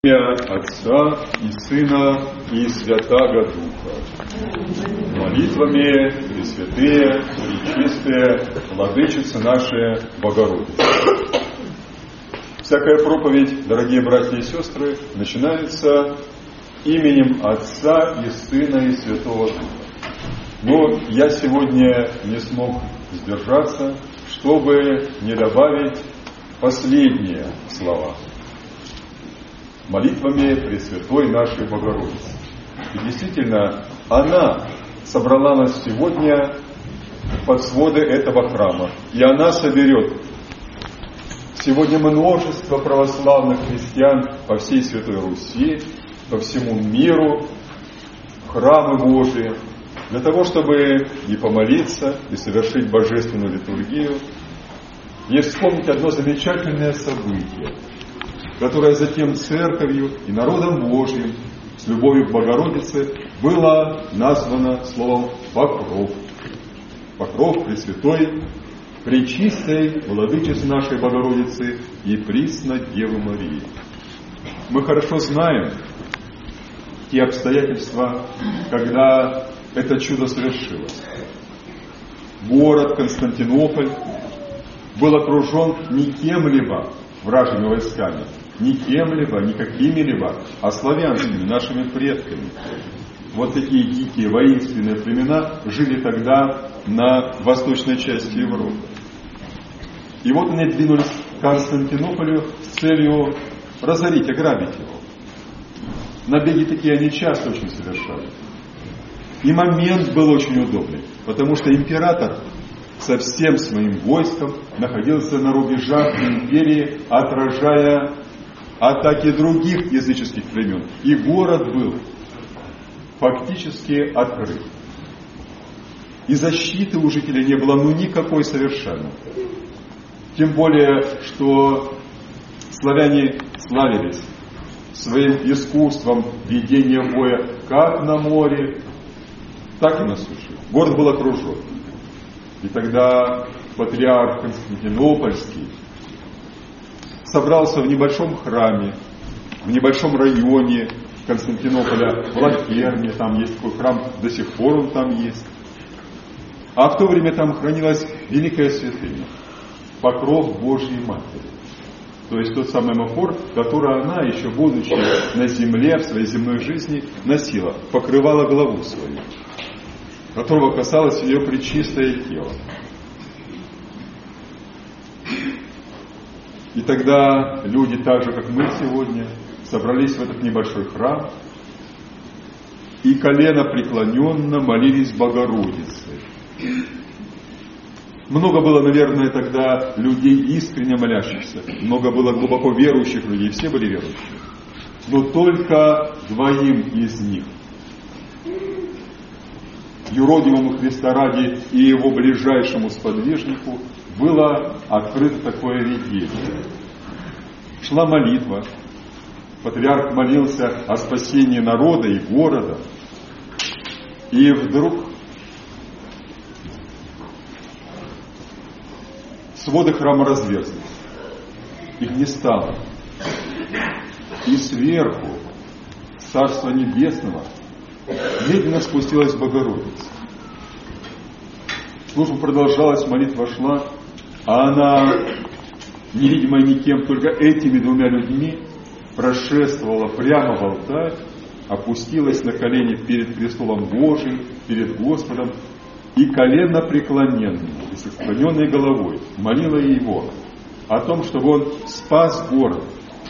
Отца и Сына и Святаго Духа. Молитвами Пресвятые, Пречистые, Владычицы нашей Богородицы. Всякая проповедь, дорогие братья и сестры, начинается именем Отца и Сына и Святого Духа. Но я сегодня не смог сдержаться, чтобы не добавить последние слова. Молитвами Пресвятой нашей Богородицы. И действительно, она собрала нас сегодня под своды этого храма. И она соберет сегодня множество православных христиан по всей Святой Руси, по всему миру, в храмы Божии, для того, чтобы и помолиться, и совершить божественную литургию, и вспомнить одно замечательное событие, которое затем Церковью и народом Божьим с любовью к Богородице было названо словом «покров». Покров Пресвятой, Пречистой Владычицы нашей Богородицы и присно Девы Марии. Мы хорошо знаем те обстоятельства, когда это чудо совершилось. Город Константинополь был окружен не кем-либо, вражьими войсками, не кем-либо, не какими-либо, а славянскими, нашими предками. Вот такие дикие воинственные племена жили тогда на восточной части Европы. И вот они двинулись к Константинополю с целью разорить, ограбить его. Набеги такие они часто очень совершали. И момент был очень удобный, потому что император со всем своим войском находился на рубежах империи, отражая атаки других языческих племен. И город был фактически открыт. И защиты у жителей не было, никакой совершенно. Тем более, что славяне славились своим искусством ведения боя как на море, так и на суше. Город был окружен. И тогда патриарх Константинопольский собрался в небольшом храме, в небольшом районе Константинополя, в Лаферне, там есть такой храм, до сих пор он там есть. А в то время там хранилась великая святыня, покров Божьей Матери. То есть тот самый амфор, который она, еще будучи на земле, в своей земной жизни, носила, покрывала голову свою, которого касалось ее пречистое тело. И тогда люди, так же как мы сегодня, собрались в этот небольшой храм и колено преклоненно молились Богородице. Много было, наверное, тогда людей искренне молящихся, много было глубоко верующих людей, все были верующие. Но только двоим из них, юродивому Христа ради и его ближайшему сподвижнику, было открыто такое видение. Шла молитва, патриарх молился о спасении народа и города, и вдруг своды храма разверзлись, их не стало, и сверху Царства Небесного медленно спустилась Богородица. Служба продолжалась, молитва шла, а она, невидимая никем, только этими двумя людьми, прошествовала прямо в алтарь, опустилась на колени перед престолом Божиим, перед Господом, и коленно преклоненной, и со склоненной головой молила Его о том, чтобы Он спас город.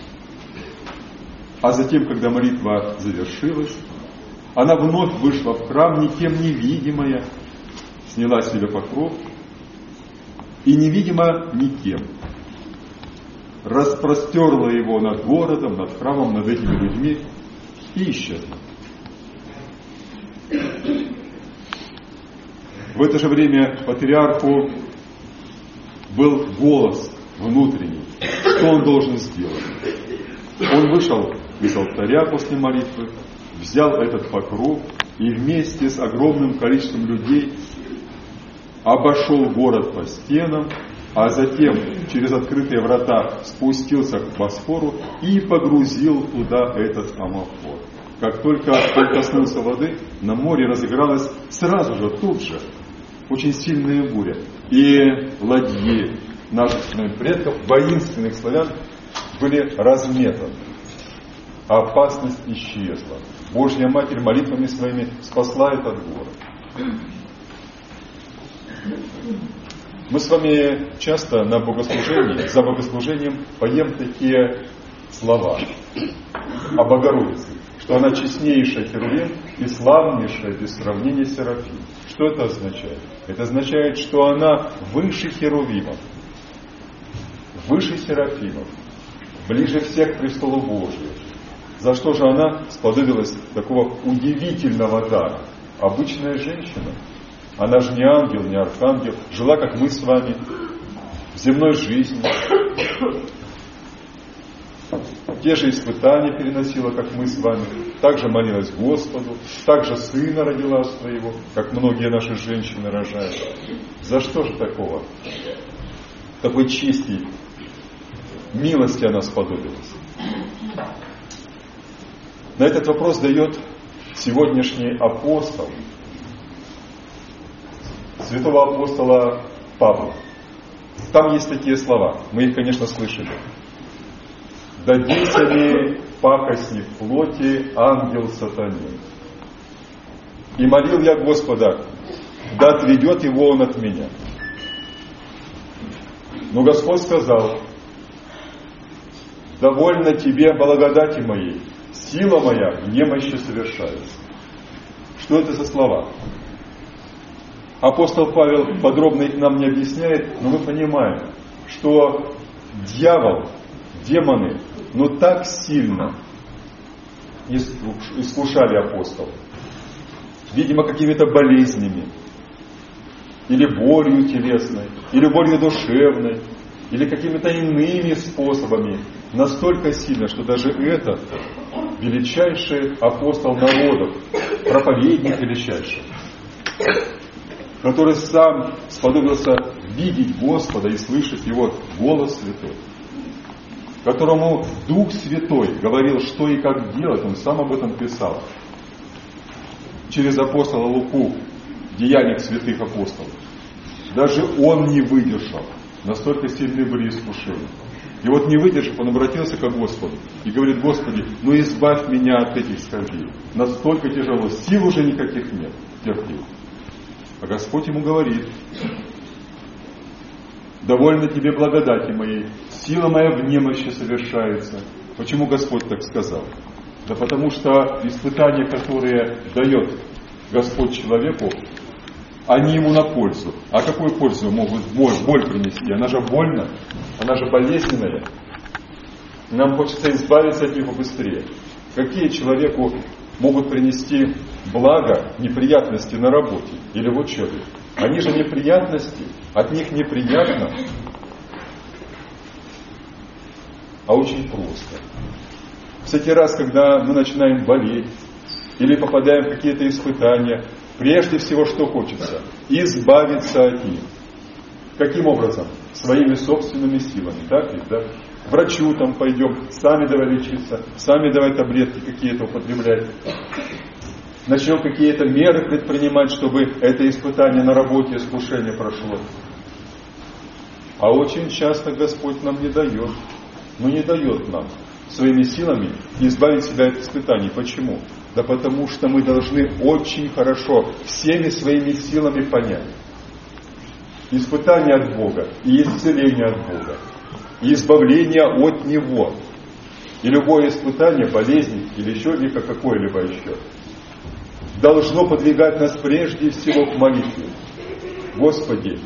А затем, когда молитва завершилась, она вновь вышла в храм, никем невидимая, сняла с себя покров, и невидимо никем распростерла его над городом, над храмом, над этими людьми и исчезла. В это же время патриарху был голос внутренний, что он должен сделать. Он вышел из алтаря после молитвы, взял этот покров и вместе с огромным количеством людей обошел город по стенам а затем через открытые врата спустился к Босфору и погрузил туда этот амофор. Как только он коснулся воды, на море разыгралась сразу же, тут же, очень сильная буря. И ладьи наших предков, воинственных славян, были разметаны. Опасность исчезла. Божья Матерь молитвами своими спасла этот город. Мы с вами часто на богослужении, за богослужением поем такие слова о Богородице, что она честнейшая Херувим и славнейшая без сравнения Серафим. Что это означает? Это означает, что она выше Херувимов, выше Серафимов, ближе всех к престолу Божию. За что же она сподобилась такого удивительного дара? Обычная женщина. Она же не ангел, не архангел, жила, как мы с вами, в земной жизни. Те же испытания переносила, как мы с вами. Также молилась Господу, также сына родила своего, как многие наши женщины рожают. За что же такого? Такой чести, милости она сподобилась. На этот вопрос дает сегодняшний апостол, святого апостола Павла. Там есть такие слова, мы их, конечно, слышали. «Дадися ли пакостник плоти ангел сатане? И молил я Господа, да отведет его он от меня. Но Господь сказал, довольно тебе благодати моей, сила моя в немощи совершается». Что это за слова? Апостол Павел подробно их нам не объясняет, но мы понимаем, что дьявол, демоны, но так сильно искушали апостолов. Видимо, какими-то болезнями, или болью телесной, или болью душевной, или какими-то иными способами, настолько сильно, что даже этот величайший апостол народов, проповедник величайший, который сам сподобился видеть Господа и слышать Его голос святой, которому Дух Святой говорил, что и как делать, он сам об этом писал. Через апостола Луку, Деяниях святых апостолов. Даже он не выдержал, настолько сильны были искушения. И вот не выдержав, он обратился к Господу и говорит: Господи, ну избавь меня от этих скорбей. Настолько тяжело, сил уже никаких нет, терпеть. А Господь ему говорит: довольно тебе благодати моей, сила моя в немощи совершается. Почему Господь так сказал? Да потому что испытания, которые дает Господь человеку, они ему на пользу. А какую пользу могут боль принести? Она же больна, она же болезненная. Нам хочется избавиться от нее побыстрее. Какие человеку могут принести благо неприятности на работе или в учебе? Они же неприятности, от них неприятно, а очень просто. Всякий раз, когда мы начинаем болеть или попадаем в какие-то испытания, прежде всего, что хочется? Избавиться от них. Каким образом? Своими собственными силами. Так ведь, да? К врачу там пойдем, сами давай лечиться, сами давай таблетки какие-то употреблять. Начнем какие-то меры предпринимать, чтобы это испытание на работе, искушение прошло. А очень часто Господь нам не дает. Не дает нам своими силами избавить себя от испытаний. Почему? Да потому что мы должны очень хорошо всеми своими силами понять. Испытание от Бога и исцеление от Бога. И избавление от Него. И любое испытание, болезнь или еще какое-либо еще должно подвигать нас прежде всего к молитве. Господи,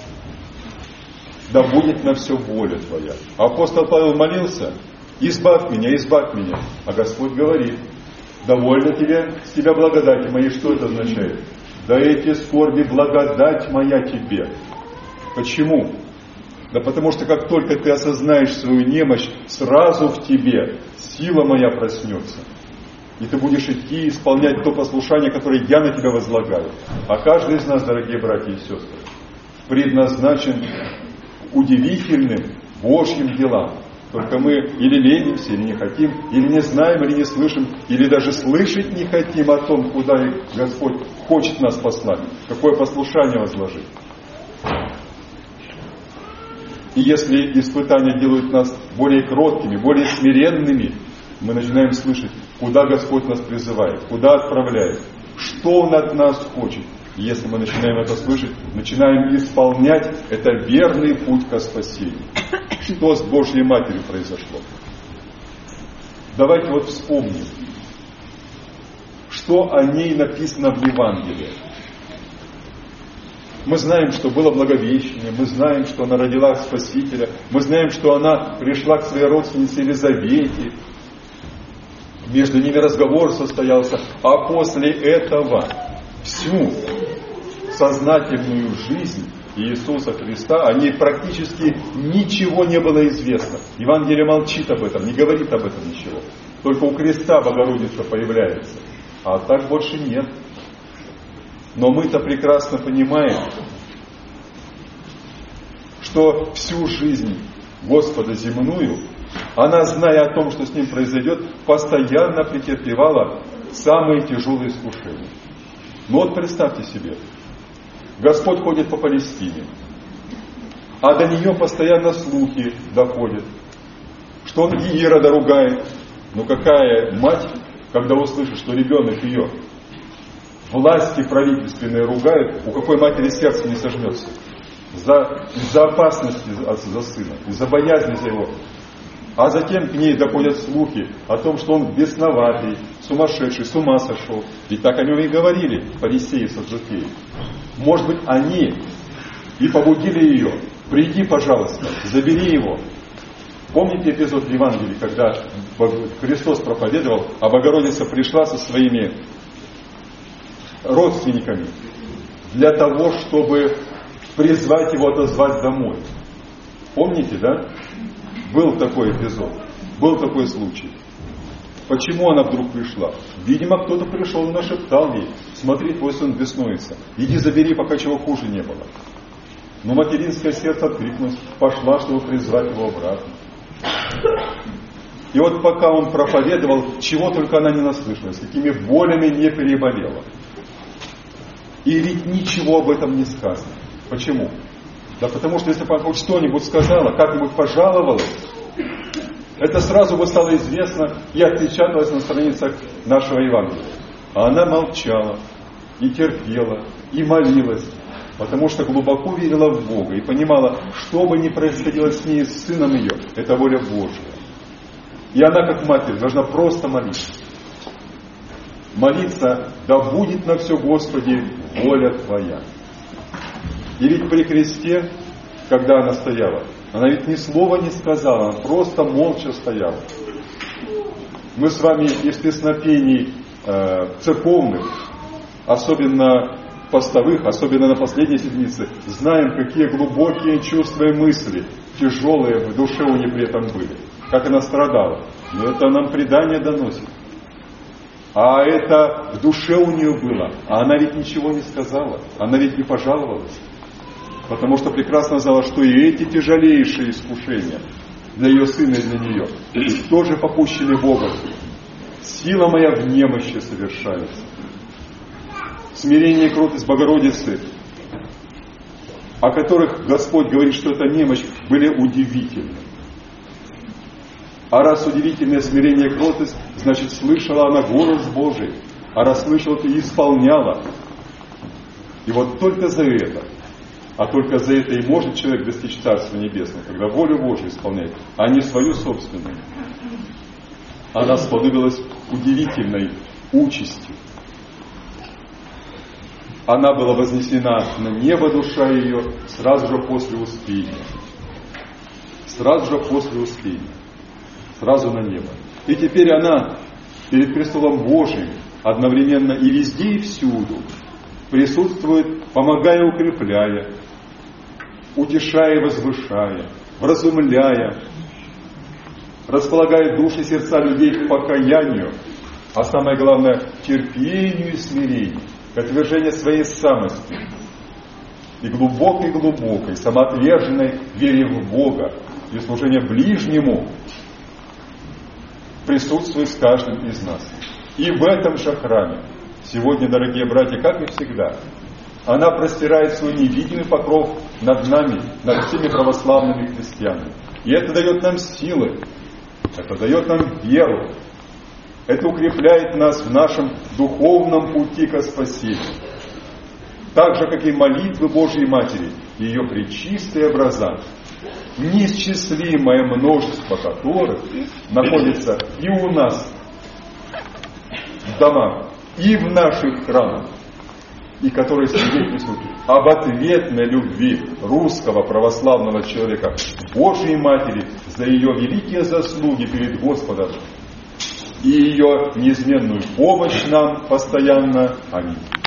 да будет на все воля Твоя. Апостол Павел молился: избавь меня. А Господь говорит: довольно тебе с тебя благодати моей. Что это означает? Да эти скорби благодать моя тебе. Почему? Да потому что как только ты осознаешь свою немощь, сразу в тебе сила моя проснется. И ты будешь идти исполнять то послушание, которое я на тебя возлагаю. А каждый из нас, дорогие братья и сестры, предназначен удивительным Божьим делам. Только мы или ленимся, или не хотим, или не знаем, или не слышим, или даже слышать не хотим о том, куда Господь хочет нас послать, какое послушание возложить. И если испытания делают нас более кроткими, более смиренными, мы начинаем слышать, куда Господь нас призывает, куда отправляет, что Он от нас хочет. И если мы начинаем это слышать, начинаем исполнять, это верный путь ко спасению. Что с Божьей Матерью произошло? Давайте вот вспомним, что о ней написано в Евангелии. Мы знаем, что было Благовещение, мы знаем, что она родила Спасителя, мы знаем, что она пришла к своей родственнице Елизавете, между ними разговор состоялся, а после этого всю сознательную жизнь Иисуса Христа, о ней практически ничего не было известно. Евангелие молчит об этом, не говорит об этом ничего. Только у креста Богородица появляется, а так больше нет. Но мы-то прекрасно понимаем, что всю жизнь Господа земную, она, зная о том, что с Ним произойдет, постоянно претерпевала самые тяжелые искушения. Ну вот представьте себе, Господь ходит по Палестине, а до нее постоянно слухи доходят, что Он Ирода ругает. Ну какая мать, когда услышит, что ребенок ее власти правительственные ругают, у какой матери сердце не сожмется? Из-за опасности за сына, из-за боязни за его. А затем к ней доходят слухи о том, что он бесноватый, сумасшедший, с ума сошел. Ведь так о нем и говорили фарисеи и саддукеи. Может быть, они и побудили ее: приди, пожалуйста, забери его. Помните эпизод в Евангелии, когда Христос проповедовал, а Богородица пришла со своими родственниками для того, чтобы призвать его, отозвать домой. Помните, да? Был такой эпизод, был такой случай. Почему она вдруг пришла? Видимо, кто-то пришел и нашептал ей: смотри, твой сын беснуется, иди забери, пока чего хуже не было. Но материнское сердце откликнулось, пошла, чтобы призвать его обратно. И вот пока он проповедовал, чего только она не наслышалась, какими болями не переболела. И ведь ничего об этом не сказано. Почему? Да потому что если бы она хоть что-нибудь сказала, как-нибудь пожаловалась, это сразу бы стало известно и отпечаталось на страницах нашего Евангелия. А она молчала, и терпела, и молилась, потому что глубоко верила в Бога и понимала, что бы ни происходило с ней и с сыном ее, это воля Божья. И она, как матерь, должна просто молиться. Молиться: да будет на все, Господи, воля Твоя. И ведь при кресте, когда она стояла, она ведь ни слова не сказала, она просто молча стояла. Мы с вами из песнопений церковных, особенно постовых, особенно на последней седмице, знаем, какие глубокие чувства и мысли, тяжелые в душе у нее при этом были. Как она страдала. Но это нам предание доносит. А это в душе у нее было. А она ведь ничего не сказала. Она ведь не пожаловалась. Потому что прекрасно знала, что и эти тяжелейшие искушения для ее сына и для нее тоже попущены Богом. Сила моя в немощи совершается. Смирение и кротость Богородицы, о которых Господь говорит, что это немощь, были удивительны. А раз удивительное смирение и кротость, значит, слышала она голос Божий. А раз слышала, то и исполняла. И вот только за это, а только за это и может человек достичь Царства Небесного, когда волю Божию исполняет, а не свою собственную. Она сподобилась удивительной участи. Она была вознесена на небо, душа ее, сразу же после Успения. Сразу же после Успения. Сразу на небо. И теперь она перед престолом Божиим одновременно и везде, и всюду присутствует, помогая, укрепляя, утешая и возвышая, вразумляя, располагая души и сердца людей к покаянию, а самое главное, к терпению и смирению, к отвержению своей самости. и глубокой-глубокой, самоотверженной вере в Бога и служения ближнему присутствует с каждым из нас. И в этом же храме сегодня, дорогие братья, как и всегда, она простирает свой невидимый покров над нами, над всеми православными христианами. И это дает нам силы, это дает нам веру, это укрепляет нас в нашем духовном пути ко спасению. Так же, как и молитвы Божьей Матери, ее пречистые образа, неисчислимое множество которых находится и у нас в домах, и в наших храмах, и которые свидетельствуют об ответной любви русского православного человека к Божьей Матери за ее великие заслуги перед Господом и ее неизменную помощь нам постоянно. Аминь.